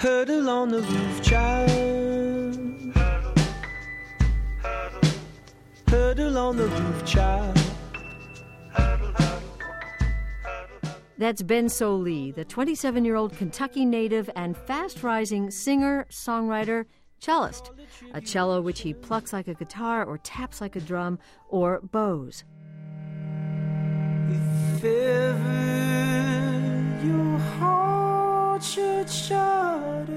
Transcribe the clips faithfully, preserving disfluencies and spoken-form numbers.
Hurdle on the roof, child. Hurdle on the roof, child. That's Ben Sollee, the twenty-seven-year-old Kentucky native and fast-rising singer, songwriter, cellist. A cello which he plucks like a guitar or taps like a drum or bows. If ever your heart should shatter,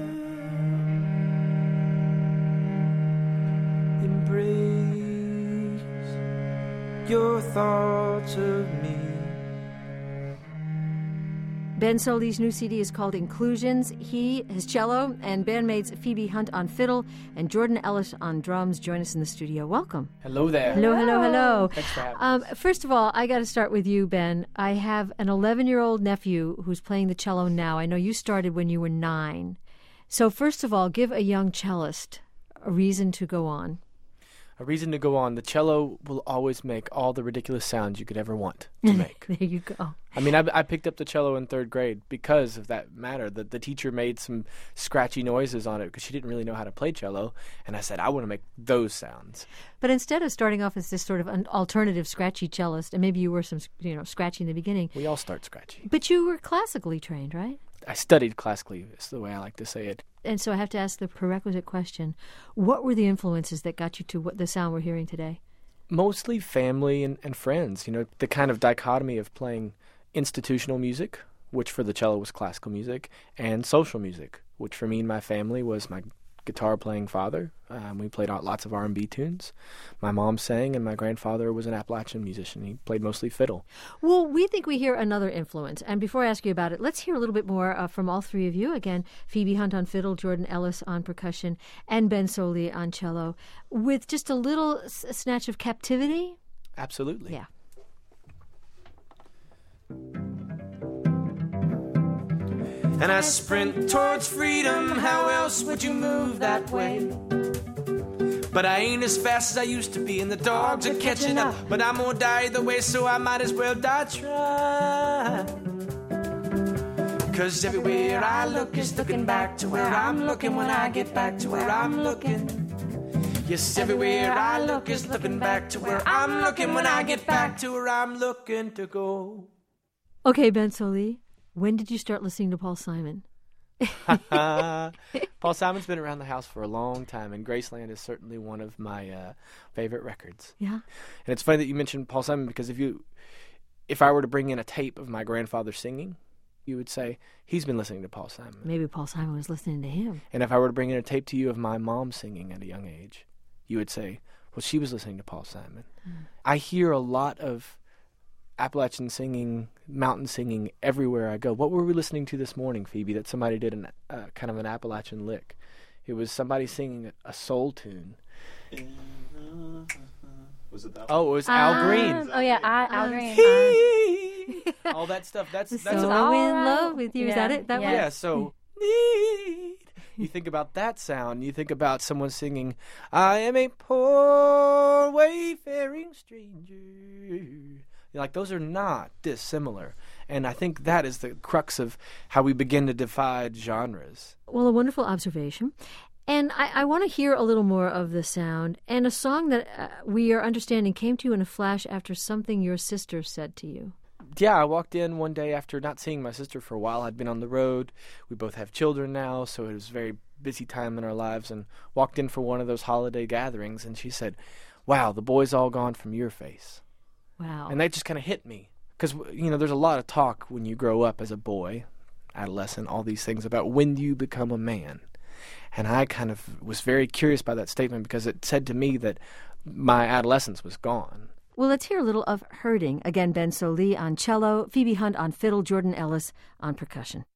embrace your thoughts of me. Ben Sollee's new C D is called Inclusions. He, his cello, and bandmates Phoebe Hunt on fiddle and Jordan Ellis on drums join us in the studio. Welcome. Hello there. Hello, hello, hello. Thanks for having um, us. First of all, I got to start with you, Ben. I have an eleven-year-old nephew who's playing the cello now. I know you started when you were nine. So first of all, give a young cellist a reason to go on. A reason to go on. The cello will always make all the ridiculous sounds you could ever want to make. There you go. I mean, I, I picked up the cello in third grade because of that matter. The, the teacher made some scratchy noises on it because she didn't really know how to play cello. And I said, I want to make those sounds. But instead of starting off as this sort of an alternative scratchy cellist, and maybe you were some, you know, scratchy in the beginning. We all start scratchy. But you were classically trained, right? I studied classically, is the way I like to say it. And so I have to ask the prerequisite question. What were the influences that got you to what the sound we're hearing today? Mostly family and, and friends. You know, the kind of dichotomy of playing institutional music, which for the cello was classical music, and social music, which for me and my family was my guitar-playing father. Um, we played out lots of R and B tunes. My mom sang, and my grandfather was an Appalachian musician. He played mostly fiddle. Well, we think we hear another influence. And before I ask you about it, let's hear a little bit more uh, from all three of you. Again, Phoebe Hunt on fiddle, Jordan Ellis on percussion, and Ben Sollee on cello, with just a little s- snatch of Captivity. Absolutely. Yeah. And I sprint towards freedom, how else would you move that way? But I ain't as fast as I used to be, and the dogs are catching up. But I'm gonna die either way, so I might as well die trying. Cause everywhere I look is looking back to where I'm looking when I get back to where I'm looking. Yes, everywhere I look is looking back to where I'm looking when I get back to where I'm looking to go. Okay, Ben Sollee, when did you start listening to Paul Simon? Paul Simon's been around the house for a long time, and Graceland is certainly one of my uh, favorite records. Yeah. And it's funny that you mentioned Paul Simon, because if you, if I were to bring in a tape of my grandfather singing, you would say, he's been listening to Paul Simon. Maybe Paul Simon was listening to him. And if I were to bring in a tape to you of my mom singing at a young age, you would say, well, she was listening to Paul Simon. Mm. I hear a lot of Appalachian singing, mountain singing everywhere I go. What were we listening to this morning, Phoebe, that somebody did an, uh, kind of an Appalachian lick? It was somebody singing a soul tune. Was it that one? Oh, it was Um, Al Green. Oh, yeah, I, Al Green. uh, All that stuff. That's So that's in a, all love right. with you. Is Yeah, that it? That yeah. one? yeah. So need. You think about that sound. You think about someone singing, "I am a poor wayfaring stranger." You're like, those are not dissimilar. And I think that is the crux of how we begin to divide genres. Well, a wonderful observation. And I, I want to hear a little more of the sound and a song that uh, we are understanding came to you in a flash after something your sister said to you. Yeah, I walked in one day after not seeing my sister for a while. I'd been on the road. We both have children now, so it was a very busy time in our lives, and walked in for one of those holiday gatherings, and she said, "Wow, the boy's all gone from your face." Wow. And that just kind of hit me. Because, you know, there's a lot of talk when you grow up as a boy, adolescent, all these things about when do you become a man. And I kind of was very curious by that statement because it said to me that my adolescence was gone. Well, let's hear a little of Hurting. Again, Ben Sollee on cello, Phoebe Hunt on fiddle, Jordan Ellis on percussion.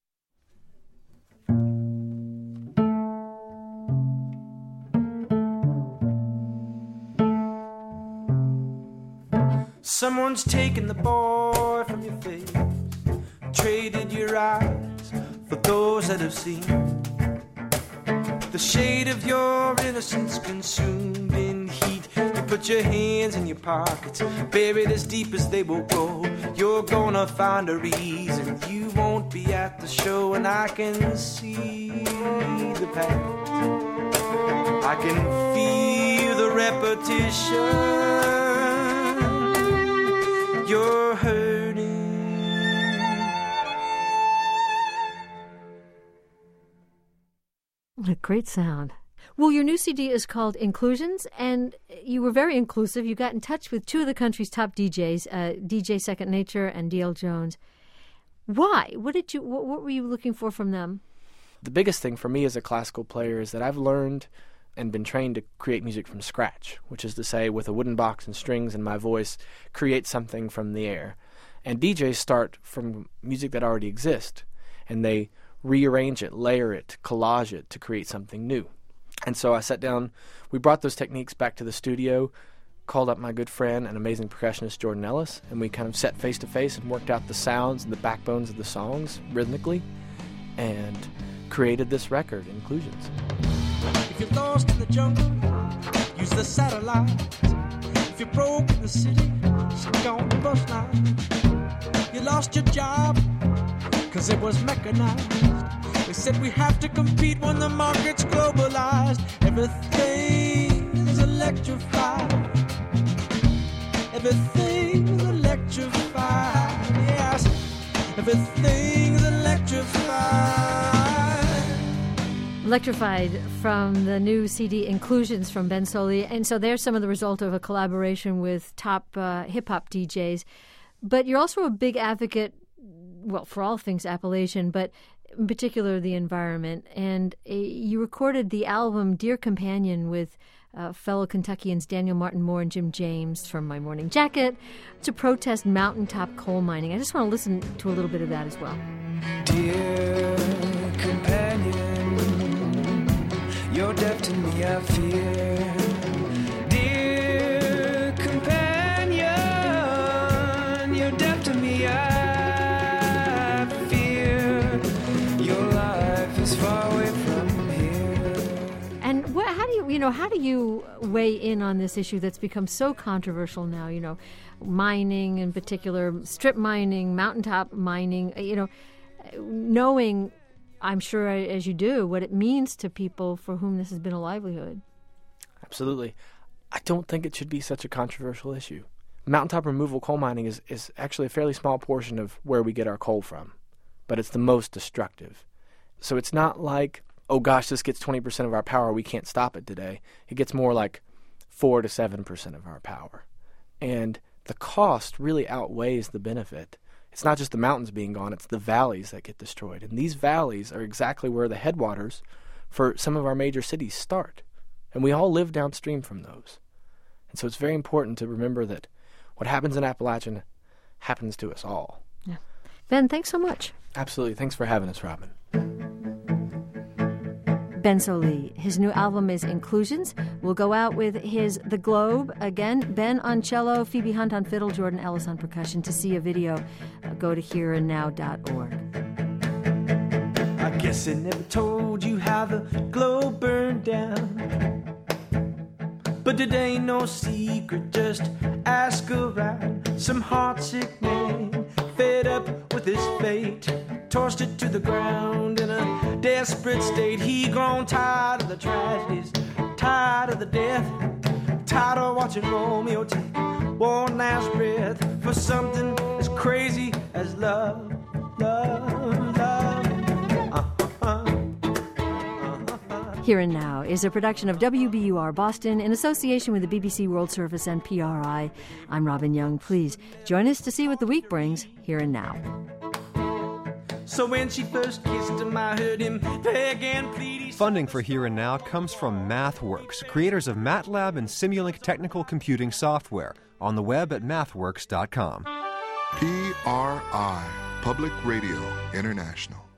Someone's taken the boy from your face, traded your eyes for those that have seen the shade of your innocence consumed in heat. You put your hands in your pockets, buried as deep as they will go. You're gonna find a reason you won't be at the show, and I can see past. I can feel the repetition. You're hurting. What a great sound. Well, your new C D is called Inclusions, and you were very inclusive. You got in touch with two of the country's top D Js, uh, D J Second Nature and D L Jones. Why? What did you? What, what were you looking for from them? The biggest thing for me as a classical player is that I've learned and been trained to create music from scratch, which is to say, with a wooden box and strings and my voice, create something from the air. And D Js start from music that already exists, and they rearrange it, layer it, collage it to create something new. And so I sat down, we brought those techniques back to the studio, called up my good friend and amazing percussionist Jordan Ellis, and we kind of sat face to face and worked out the sounds and the backbones of the songs rhythmically, and created this record, Inclusions. If you're lost in the jungle, use the satellites. If you're broke in the city, stick on the bus line. You lost your job, cause it was mechanized. They said we have to compete when the market's globalized. Everything is electrified. Everything is electrified. Yes, everything is electrified. Electrified from the new C D Inclusions from Ben Sollee. And so there's some of the result of a collaboration with top uh, hip-hop D Js. But you're also a big advocate, well, for all things Appalachian, but in particular the environment. And uh, you recorded the album Dear Companion with uh, fellow Kentuckians Daniel Martin Moore and Jim James from My Morning Jacket to protest mountaintop coal mining. I just want to listen to a little bit of that as well. Dear companion, you're deaf to me, I fear. Dear companion, you're deaf to me, I fear. Your life is far away from here. And what, how do you, you know, how do you weigh in on this issue that's become so controversial now? You know, mining in particular, strip mining, mountaintop mining. You know, knowing, I'm sure as you do, what it means to people for whom this has been a livelihood. Absolutely. I don't think it should be such a controversial issue. Mountaintop removal coal mining is, is actually a fairly small portion of where we get our coal from, but it's the most destructive. So it's not like, oh gosh, this gets twenty percent of our power, we can't stop it today. It gets more like four to seven percent of our power. And the cost really outweighs the benefit. It's not just the mountains being gone, it's the valleys that get destroyed. And these valleys are exactly where the headwaters for some of our major cities start. And we all live downstream from those. And so it's very important to remember that what happens in Appalachian happens to us all. Yeah. Ben, thanks so much. Absolutely. Thanks for having us, Robin. Ben Sollee. His new album is Inclusions. We'll go out with his The Globe. Again, Ben on cello, Phoebe Hunt on fiddle, Jordan Ellis on percussion. To see a video, uh, go to here and now dot org. I guess I never told you how the globe burned down. But it ain't no secret, just ask around. Some heartsick man, fed up with his fate, tossed it to the ground in a desperate state. He grown tired of the tragedies, tired of the death, tired of watching Romeo take one last breath for something as crazy as love, love, love. Here and Now is a production of W B U R Boston in association with the B B C World Service and P R I. I'm Robin Young. Please join us to see what the week brings here and now. So when she first kissed him, I heard him beg and plead. Funding for Here and Now comes from MathWorks, creators of MATLAB and Simulink technical computing software, on the web at mathworks dot com. P R I, Public Radio International.